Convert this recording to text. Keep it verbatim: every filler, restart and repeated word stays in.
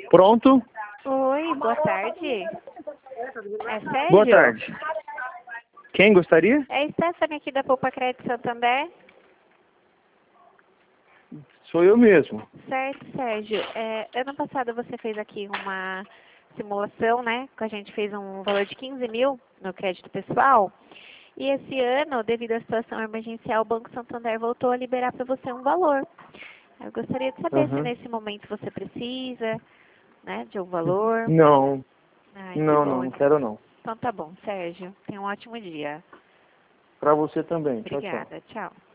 Pronto? Oi, boa tarde. É Sérgio? Boa tarde. Quem gostaria? É Stephanie aqui da Poupa Crédito Santander. Sou eu mesmo. Certo, Sérgio. É, ano passado você fez aqui uma simulação, né? Que a gente fez um valor de quinze mil no crédito pessoal. E esse ano, devido à situação emergencial, o Banco Santander voltou a liberar para você um valor. Eu gostaria de saber se Uhum. nesse momento você precisa, né, de um valor. Não, Ai, que não, bom. não, não quero não. Então tá bom, Sérgio. Tenha um ótimo dia. Pra você também. Tchau, tchau. Obrigada. Tchau.